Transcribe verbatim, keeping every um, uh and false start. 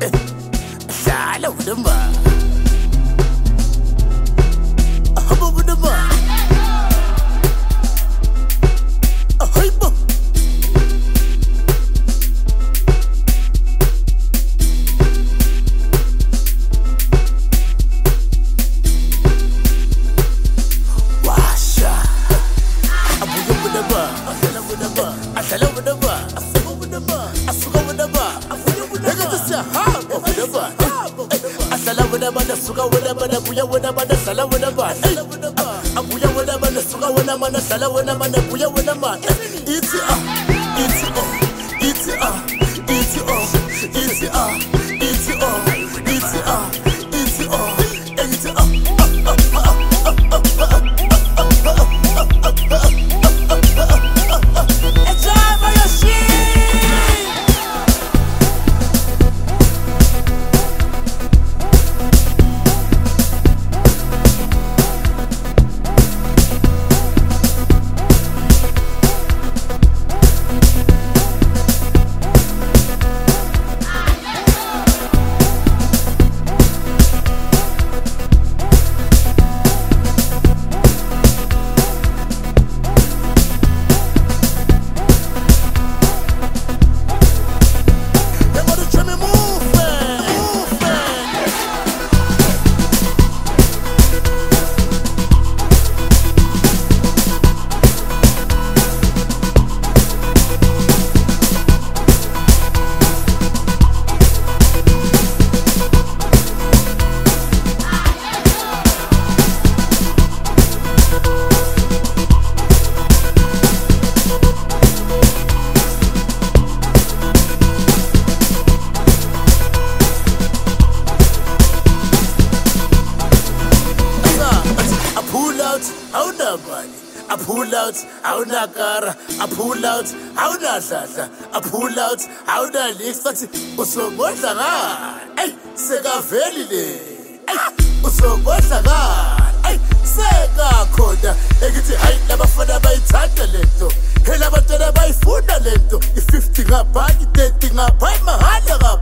Dlala udamba Ahamba udamba Ahaybo Washa Abuya udamba Asala udamba Asala udamba Asuka udamba Asuka udamba Hamba udamba Asala udamba Nasuka udamba Nabuya udamba Nasala udamba Abuya udamba Nasuka udamba Nasala udamba Nabuya udamba Iti ah Iti oh Iti ah Iti oh Iti ah Iti oh Iti ah Iti oh Iti ah I pull out, I pull out, I pull out, I pull out, I pull out, I pull out, Fathi usomodla ngani ey seka velile ey usomodla ngani ey seka khona ekithi hayi labafana bayithanda lento hela abantwana bayifunda lento i fifty ngapha i thirty ngapha mahala ngapha